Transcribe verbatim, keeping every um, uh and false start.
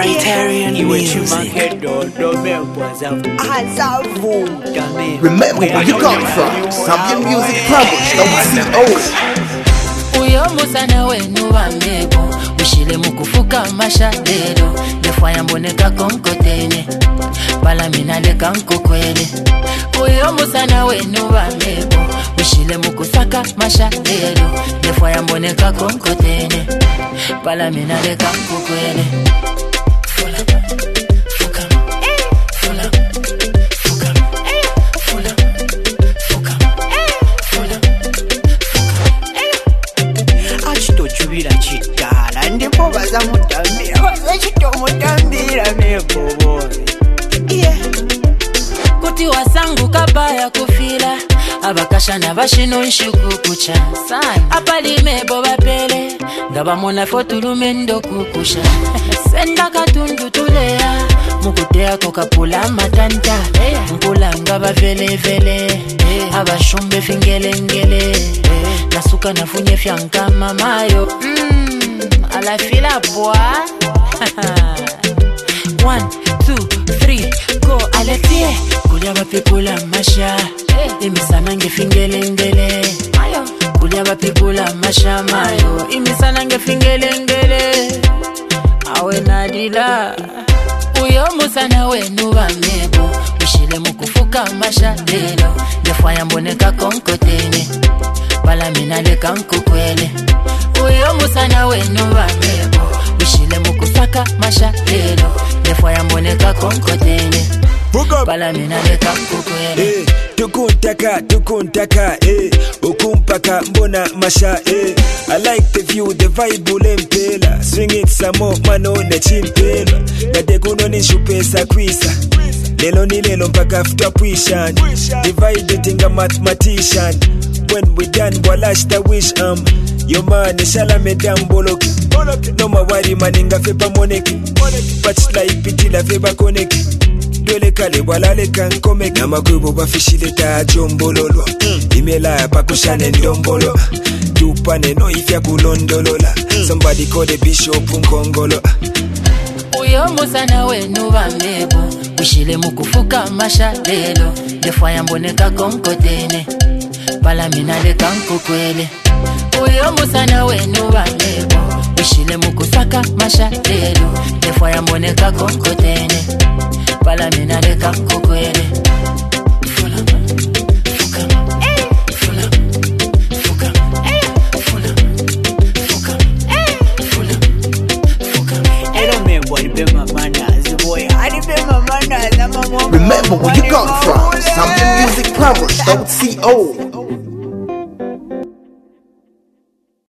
Criterion Music. Remember where you come from. Zambian Music Published. O uyo musana wenu wa mebo ushile mukufuka mashadero nefaya mboneka konkotene pala minaleka nkokwele. Uyo musana wenu wa mebo ushile mukusaka mashadero nefaya mboneka konkotene pala minaleka nkokwele. Baza mutambira, baza chito mutambira mebobo. Yeah. Kuti wasangu kabaya kufila, abakasha na bashino nshuku kucha. Apali mebo bapele, ngaba mona fotulume ndo kukusha. Senda katundu tulea, mukutea kokapula matanta. Mkula ngaba vele vele, abashumbe fingele ngele. Nasuka nafunye fyanka mamayo. Mm. I la feel a boy. One, two, three, go. Aletie. Kuliaba pipula masha. Imisana nge fingele ngele. Kuliaba pipula masha mayo. Imisana nge fingele ngele. Awe nadila. Uyo musana wenu wa mebo. Ushile mukufuka masha lelo. Nefaya mboneka konkotene. Pala minaleka nkukwele. Uyo musana wenu wa mebo ushile mukusaka mashalelo nefaya mboneka konkotene pala minaleka kukwele. Eh, tukuntaka tukuntaka eh ukumpaka mbona masha eh. I like the view, the vibe ulempela. Swing it some more mano ne chimpela. Nade kuno ni shupesa kwisa. Lelo ni lelo mpaka futa puishan. Divide tinga mathematician. When we done walash the wish um yo man shala me down boloki. No mawari maninga fepa moneki. Patch like pitila feba koneki. Dwele kale walale kankome. Nama kubo bafishile ta jombololo. Imela pa kushane ndombolo. Tupane no ifya kulondolola. Somebody call the bishop nkongolo. Uyo musana wenu wa mebo ushile mukufuka mashalelo nefaya mboneka konkotene pala minaleka nkukwele. Uyo musana wenu wa mebo ushile mukusaka mashalelo nefaya mboneka konkotene pala minaleka nkukwele. Remember where you come from. Zambian Music Published. O